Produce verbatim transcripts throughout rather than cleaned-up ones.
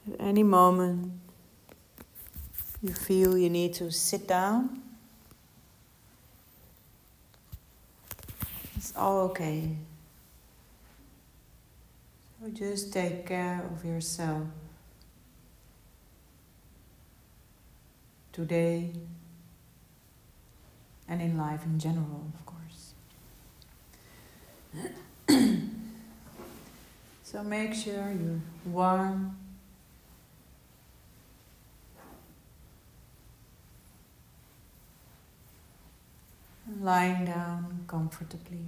At any moment you feel you need to sit down, it's all okay. So just take care of yourself today and in life in general, of course. So make sure you're warm, and lying down comfortably.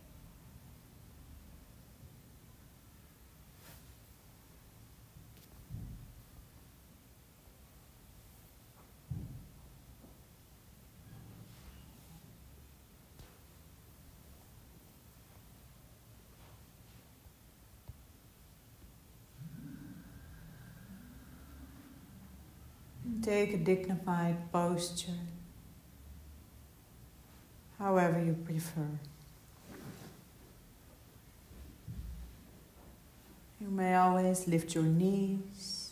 Take a dignified posture, however you prefer. You may always lift your knees.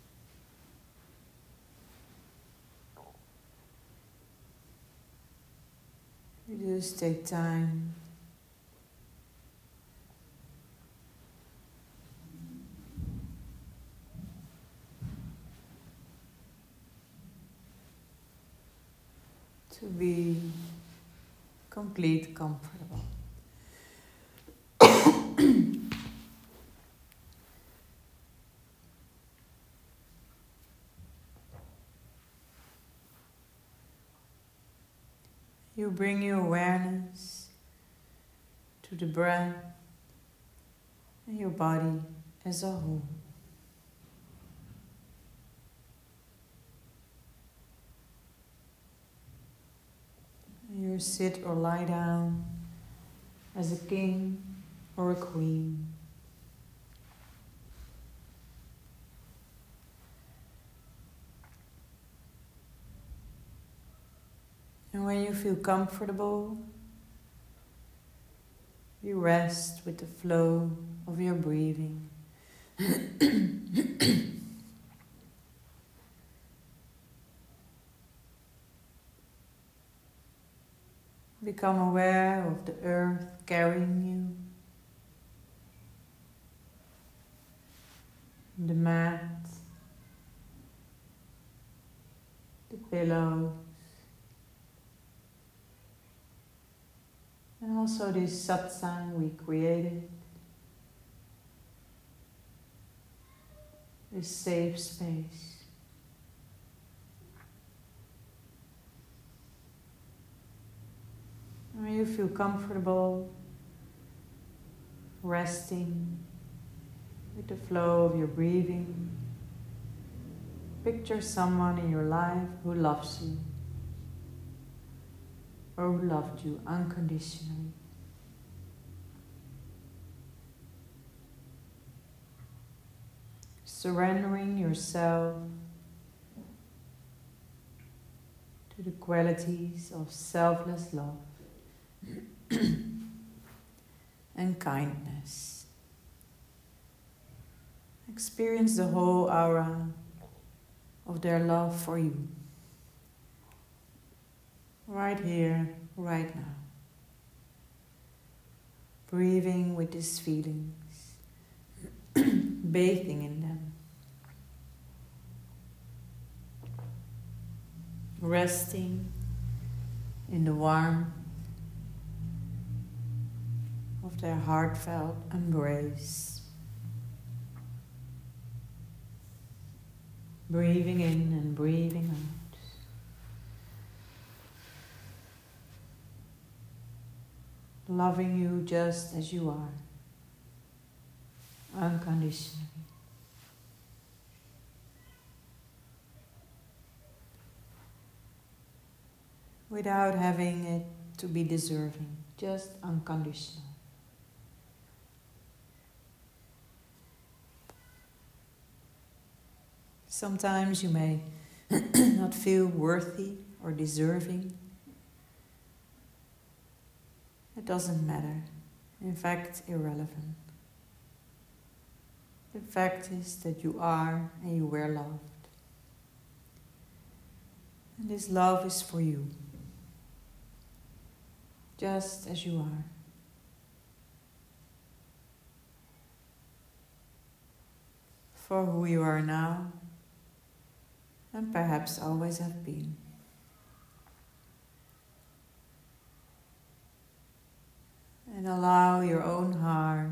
You just take time to be complete comfortable. You bring your awareness to the breath and your body as a whole. You sit or lie down as a king or a queen. And when you feel comfortable, you rest with the flow of your breathing. Become aware of the earth carrying you, the mat, the pillows, and also this satsang we created, this safe space. When you feel comfortable resting with the flow of your breathing, picture someone in your life who loves you or who loved you unconditionally. Surrendering yourself to the qualities of selfless love and kindness. Experience the whole aura of their love for you, right here, right now. Breathing with these feelings, bathing in them, resting in the warmth of their heartfelt embrace. Breathing in and breathing out. Loving you just as you are, unconditionally. Without having it to be deserving, just unconditional. Sometimes you may not feel worthy or deserving. It doesn't matter. In fact, irrelevant. The fact is that you are and you were loved. And this love is for you, just as you are. For who you are now, and perhaps always have been. And allow your own heart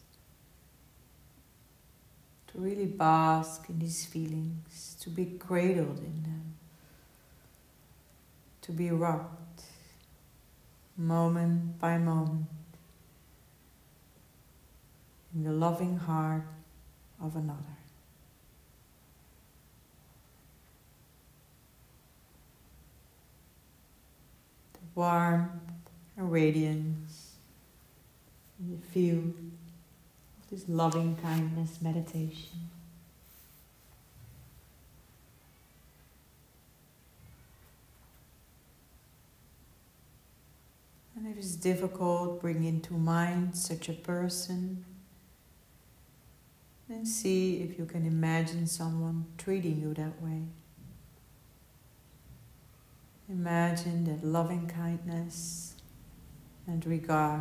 to really bask in these feelings, to be cradled in them, to be rocked moment by moment in the loving heart of another. The warmth and radiance in the field of this loving kindness meditation. And if it's difficult, bring into mind such a person and see if you can imagine someone treating you that way. Imagine that loving kindness and regard.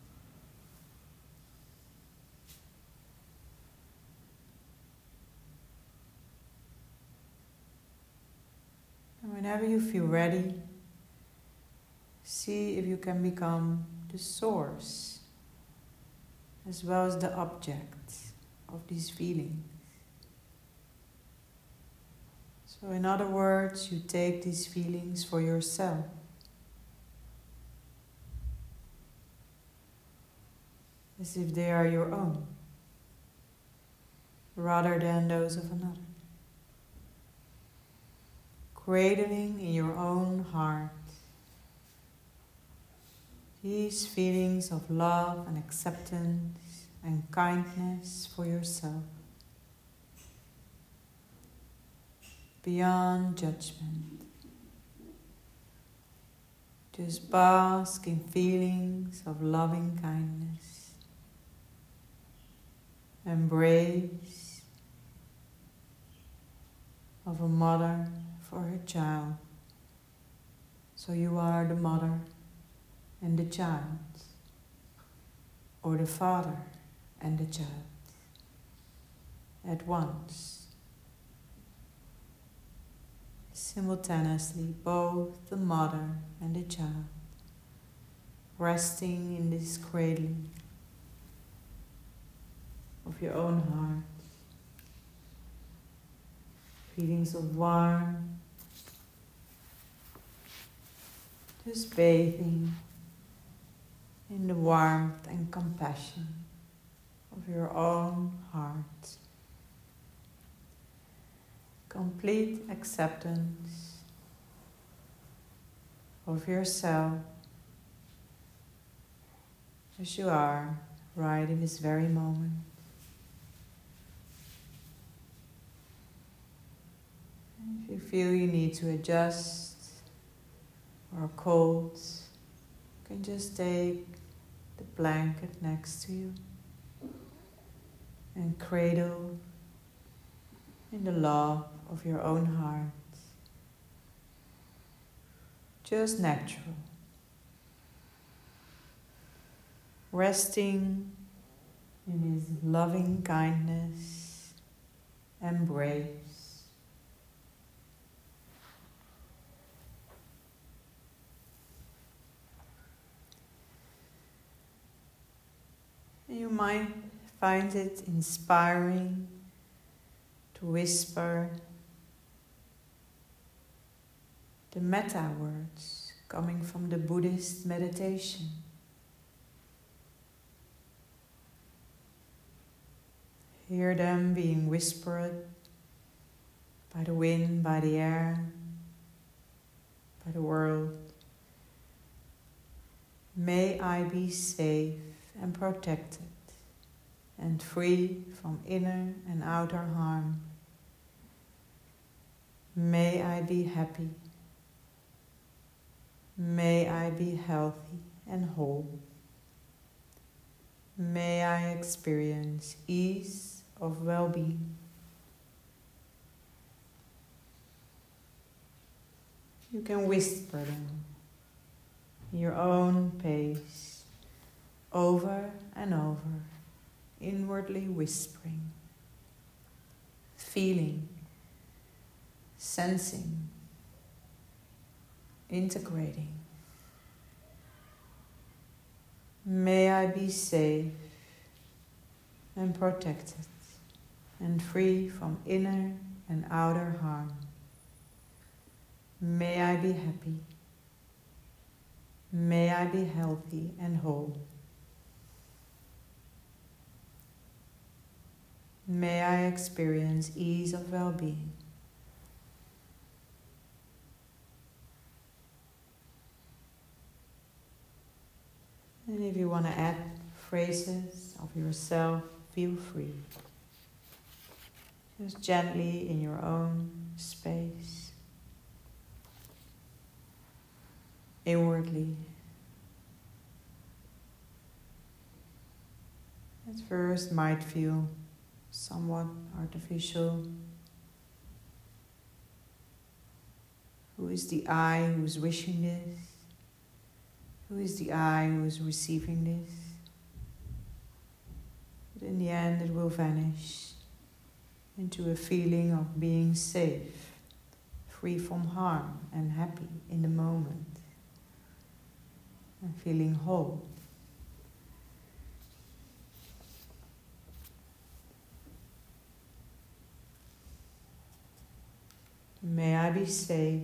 And whenever you feel ready, see if you can become the source as well as the object of these feelings. So in other words, you take these feelings for yourself. As if they are your own, rather than those of another. Cradling in your own heart these feelings of love and acceptance and kindness for yourself, beyond judgment. Just bask in feelings of loving kindness. Embrace of a mother for her child. So you are the mother and the child, or the father and the child, at once. Simultaneously, both the mother and the child, resting in this cradling of your own heart. Feelings of warmth, just bathing in the warmth and compassion of your own heart. Complete acceptance of yourself as you are right in this very moment. And if you feel you need to adjust or are cold, you can just take the blanket next to you and cradle in the love of your own heart. Just natural. Resting in His loving kindness, embrace. You might find it inspiring to whisper the metta words coming from the Buddhist meditation. Hear them being whispered by the wind, by the air, by the world. May I be safe and protected and free from inner and outer harm. May I be happy. May I be healthy and whole. May I experience ease of well-being. You can whisper them in your own pace, over and over, inwardly whispering, feeling, sensing, integrating. May I be safe and protected and free from inner and outer harm. May I be happy. May I be healthy and whole. May I experience ease of well-being. And if you want to add phrases of yourself, feel free. Just gently in your own space. Inwardly. At first might feel somewhat artificial. Who is the I who is wishing this? Who is the I who is receiving this? But in the end it will vanish into a feeling of being safe, free from harm and happy in the moment, and feeling whole. May I be safe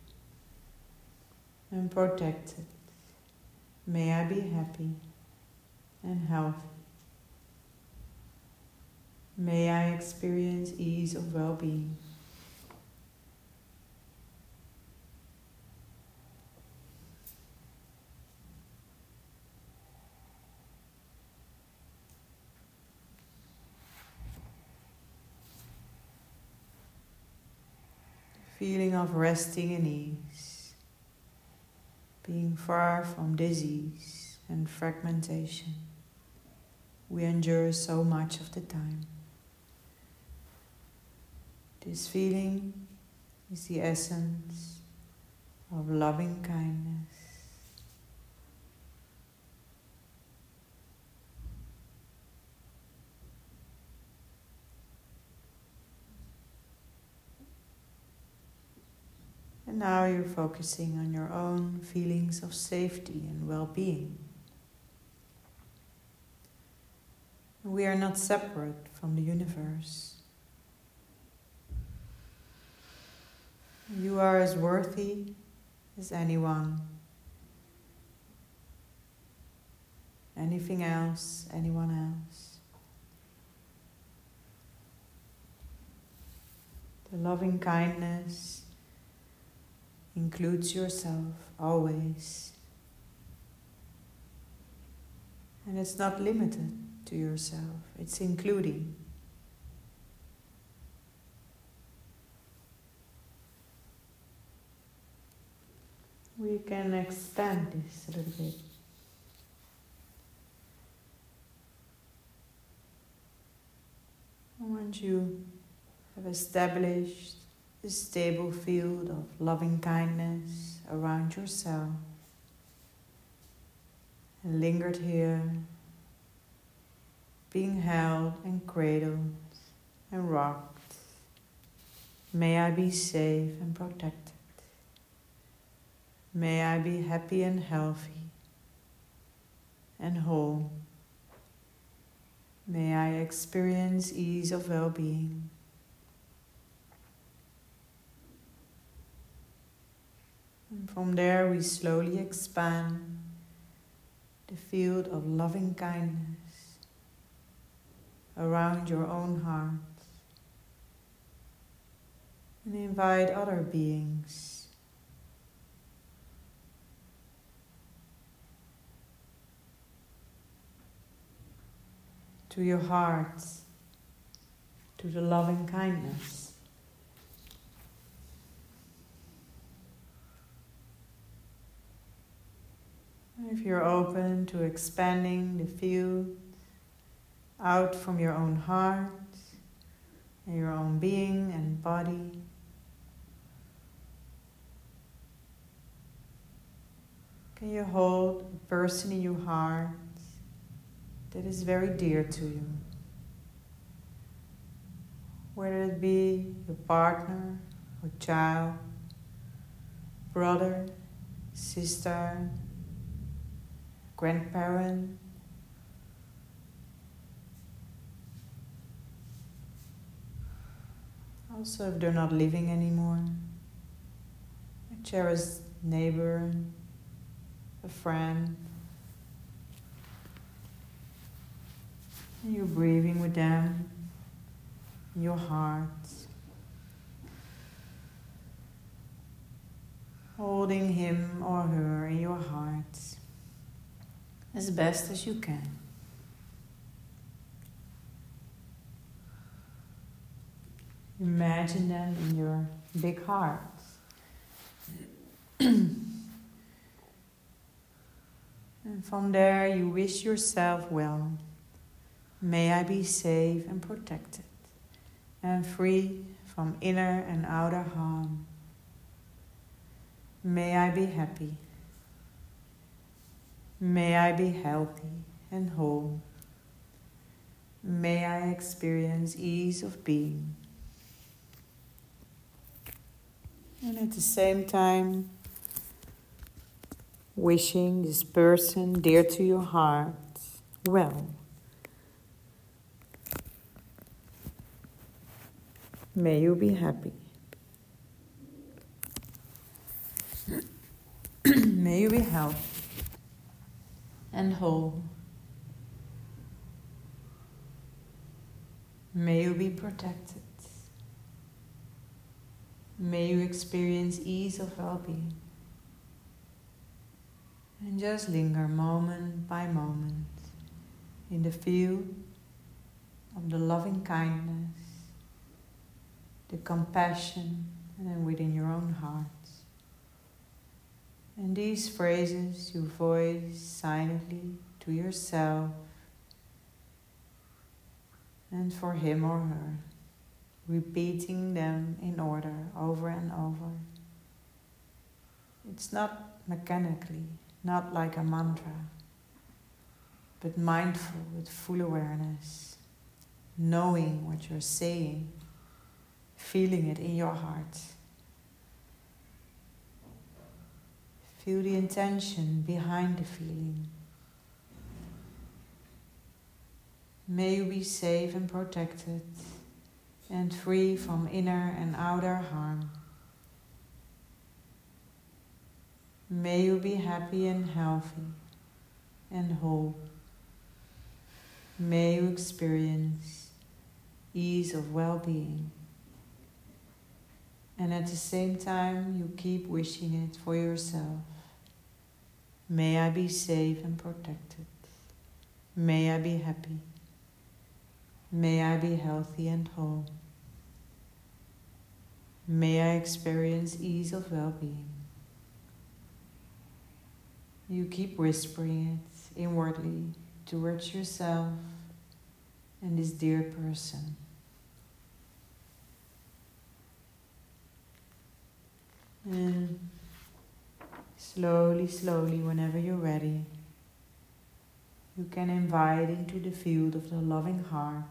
and protected. May I be happy and healthy. May I experience ease of well-being. Feeling of resting in ease, being far from disease and fragmentation we endure so much of the time. This feeling is the essence of loving kindness. And now you're focusing on your own feelings of safety and well-being. We are not separate from the universe. You are as worthy as anyone, anything else, anyone else. The loving kindness includes yourself always. And it's not limited to yourself, it's including. We can expand this a little bit. Once you have established a stable field of loving kindness around yourself, and lingered here, being held and cradled and rocked, may I be safe and protected. May I be happy and healthy and whole. May I experience ease of well-being. And from there we slowly expand the field of loving kindness around your own heart and invite other beings to your heart, to the loving kindness. If you're open to expanding the field out from your own heart, in your own being and body. Can you hold a person in your heart that is very dear to you? Whether it be your partner or child, brother, sister, grandparent. Also, if they're not living anymore, a cherished neighbor, a friend. And you're breathing with them in your heart, holding him or her in your heart as best as you can. Imagine them in your big heart. And from there you wish yourself well. May I be safe and protected and free from inner and outer harm. May I be happy. May I be healthy and whole. May I experience ease of being. And at the same time, wishing this person dear to your heart well. May you be happy. May you be healthy and whole. May you be protected. May you experience ease of well-being. And just linger moment by moment in the field of the loving kindness, the compassion, and then within your own heart. And these phrases you voice silently to yourself and for him or her, repeating them in order over and over. It's not mechanically, not like a mantra, but mindful with full awareness, knowing what you're saying, feeling it in your heart. Feel the intention behind the feeling. May you be safe and protected and free from inner and outer harm. May you be happy and healthy and whole. May you experience ease of well-being. And at the same time, you keep wishing it for yourself. May I be safe and protected. May I be happy. May I be healthy and whole. May I experience ease of well-being. You keep whispering it inwardly towards yourself and this dear person. And slowly, slowly, whenever you're ready, you can invite into the field of the loving heart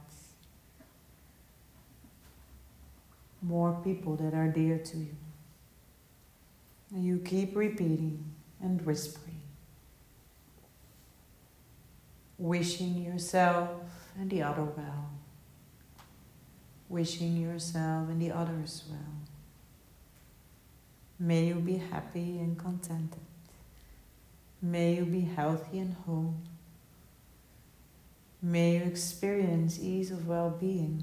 more people that are dear to you. And you keep repeating and whispering, wishing yourself and the other well, wishing yourself and the others well. May you be happy and contented. May you be healthy and whole. May you experience ease of well-being.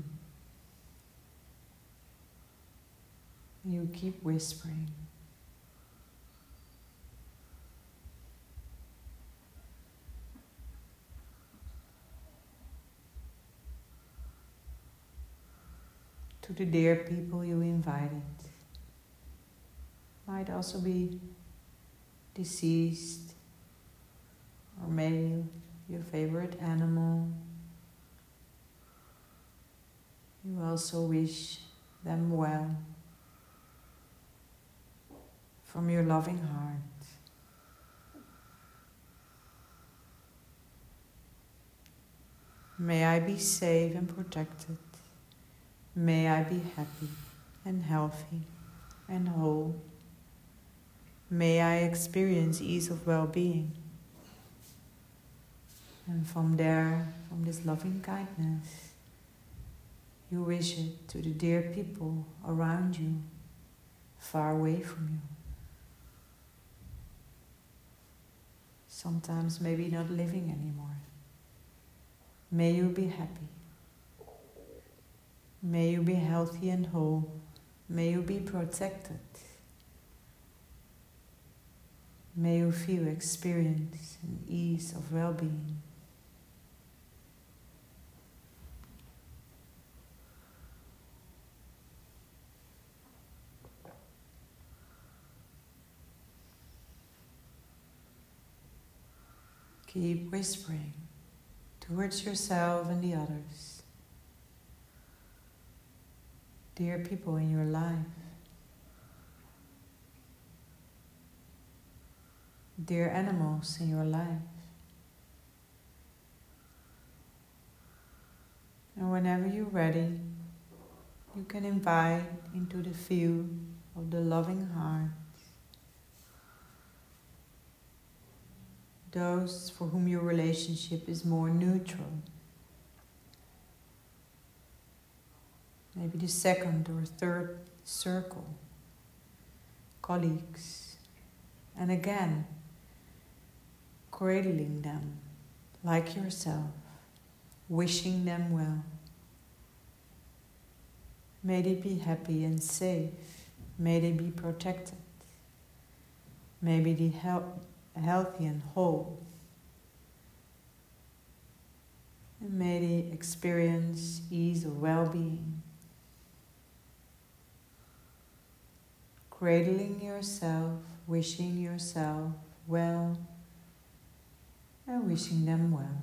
You keep whispering. To the dear people you invited. Might also be deceased, or maybe your favorite animal, You also wish them well from your loving heart. May I be safe and protected. May I be happy and healthy and whole. May I experience ease of well-being. And from there, from this loving kindness, you wish it to the dear people around you, far away from you. Sometimes maybe not living anymore. May you be happy. May you be healthy and whole. May you be protected. May you feel experience and ease of well-being. Keep whispering towards yourself and the others. Dear people in your life. Dear animals in your life. And whenever you're ready, you can invite into the field of the loving heart those for whom your relationship is more neutral. Maybe the second or third circle, colleagues, and again, cradling them like yourself, wishing them well. May they be happy and safe. May they be protected. May they be healthy. healthy and whole. And may they experience ease of well-being. Cradling yourself, wishing yourself well, and wishing them well.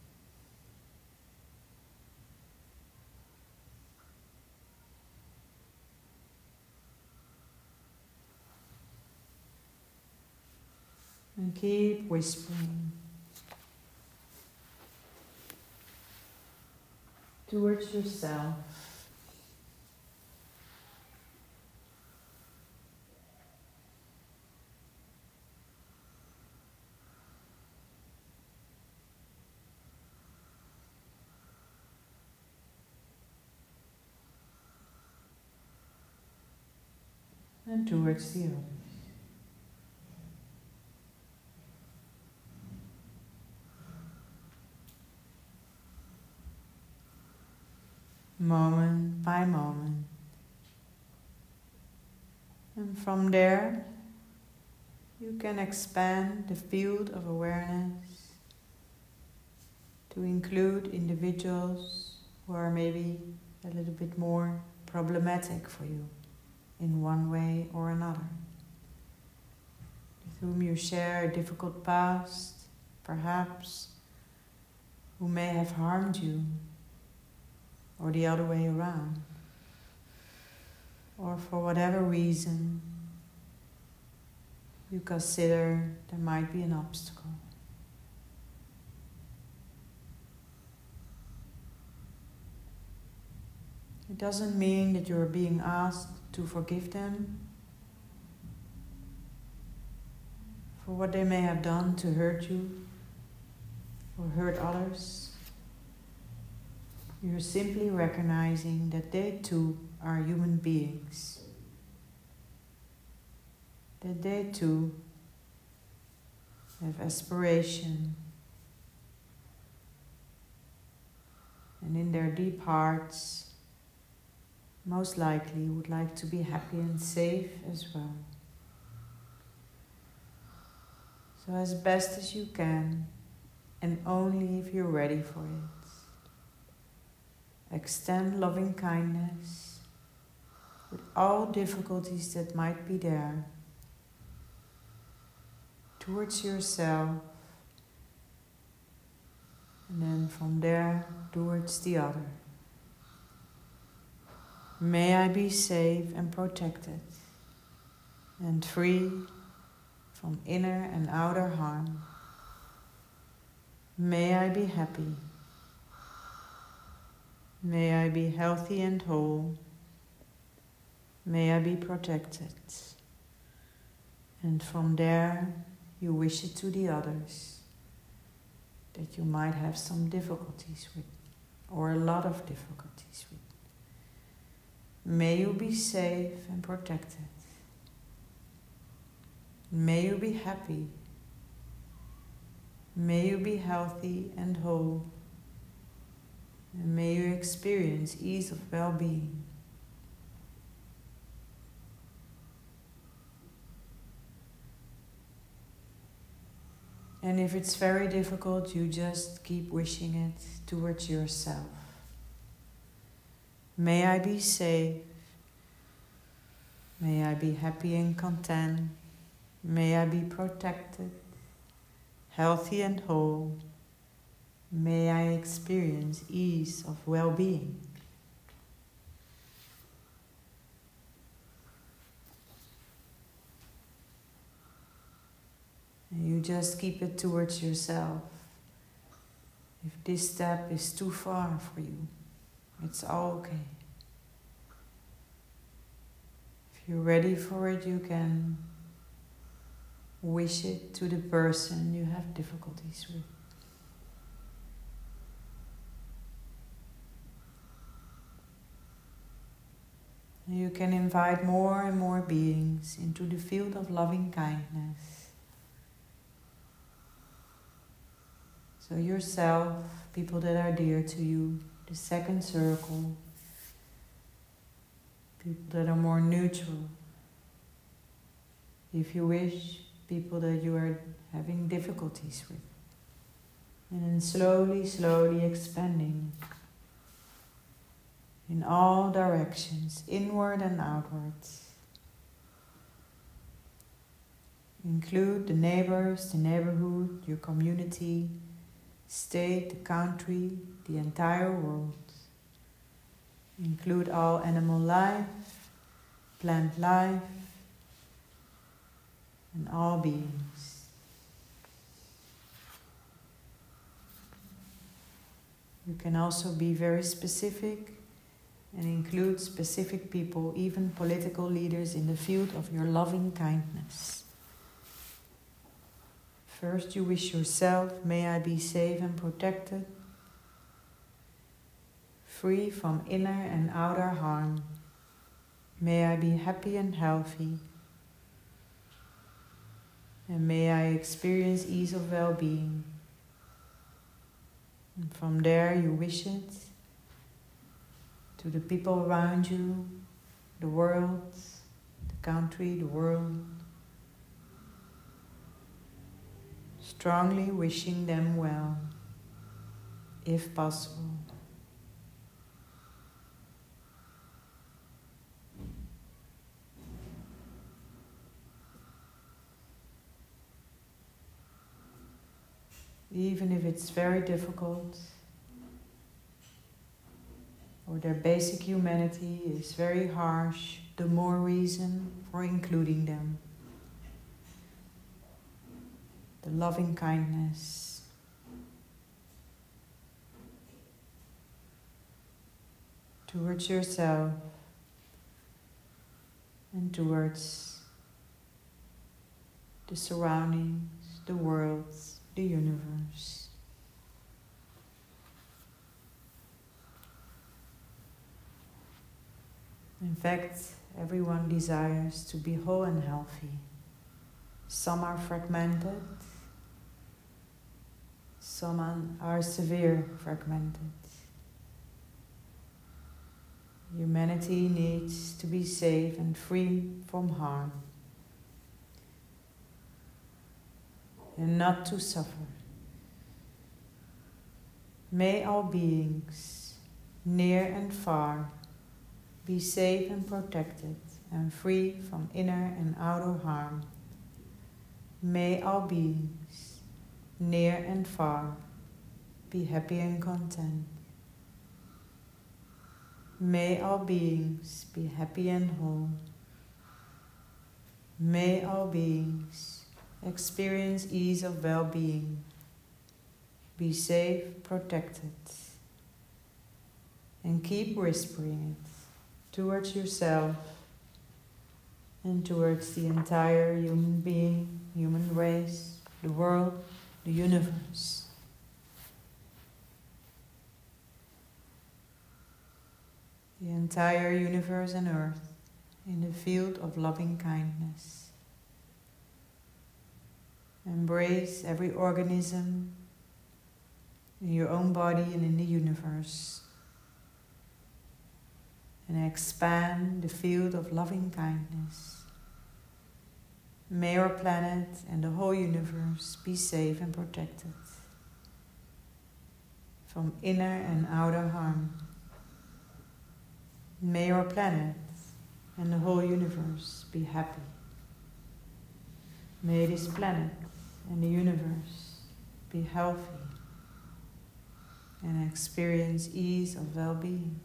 And keep whispering towards yourself. And towards the others. Moment by moment. And from there, you can expand the field of awareness to include individuals who are maybe a little bit more problematic for you in one way or another, with whom you share a difficult past, perhaps, who may have harmed you, or the other way around, or for whatever reason you consider there might be an obstacle. It doesn't mean that you're being asked to forgive them for what they may have done to hurt you or hurt others. You're simply recognizing that they too are human beings, that they too have aspiration, and in their deep hearts most likely would like to be happy and safe as well. So as best as you can, and only if you're ready for it, extend loving kindness with all difficulties that might be there towards yourself, and then from there towards the other. May I be safe and protected and free from inner and outer harm. May I be happy. May I be healthy and whole. May I be protected. And from there, you wish it to the others that you might have some difficulties with, or a lot of difficulties with. May you be safe and protected. May you be happy. May you be healthy and whole. And may you experience ease of well-being. And if it's very difficult, you just keep wishing it towards yourself. May I be safe. May I be happy and content. May I be protected, healthy and whole. May I experience ease of well-being. And you just keep it towards yourself. If this step is too far for you, it's all okay. If you're ready for it, you can wish it to the person you have difficulties with. And you can invite more and more beings into the field of loving kindness. So yourself, people that are dear to you, the second circle, people that are more neutral. If you wish, people that you are having difficulties with. And then slowly, slowly expanding in all directions, inward and outwards. Include the neighbors, the neighborhood, your community, state, the country, the entire world. Include all animal life, plant life, and all beings. You can also be very specific and include specific people, even political leaders, in the field of your loving kindness. First, you wish yourself, may I be safe and protected, free from inner and outer harm. May I be happy and healthy. And may I experience ease of well-being. And from there you wish it to the people around you, the world, the country, the world. Strongly wishing them well, if possible. Even if it's very difficult, or their basic humanity is very harsh, the more reason for including them. The loving kindness. Towards yourself and towards the surroundings, the world, the universe. In fact, everyone desires to be whole and healthy. Some are fragmented, some are severe fragmented. Humanity needs to be safe and free from harm, and not to suffer. May all beings, near and far, be safe and protected and free from inner and outer harm. May all beings, near and far, be happy and content. May all beings be happy and whole. May all beings experience ease of well-being. Be safe, protected, and keep whispering it towards yourself and towards the entire human being, human race, the world, the universe. The entire universe and earth in the field of loving kindness. Embrace every organism in your own body and in the universe. And expand the field of loving kindness. May our planet and the whole universe be safe and protected from inner and outer harm. May our planet and the whole universe be happy. May this planet and the universe be healthy and experience ease of well-being.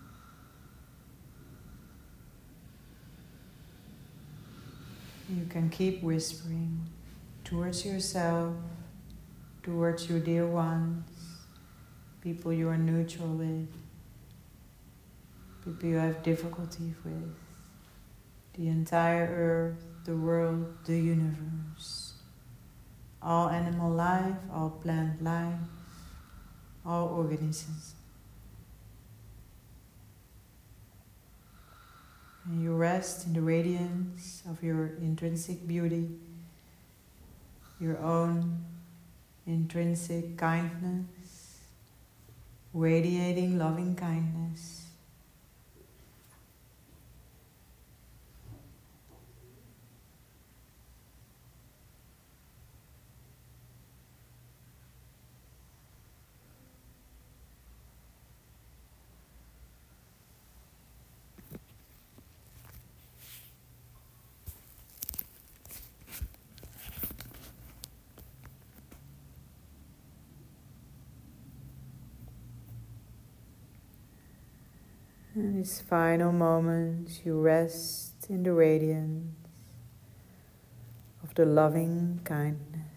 You can keep whispering towards yourself, towards your dear ones, people you are neutral with, people you have difficulty with, the entire earth, the world, the universe, all animal life, all plant life, all organisms. And you rest in the radiance of your intrinsic beauty, your own intrinsic kindness, radiating loving kindness. In these final moments, you rest in the radiance of the loving kindness.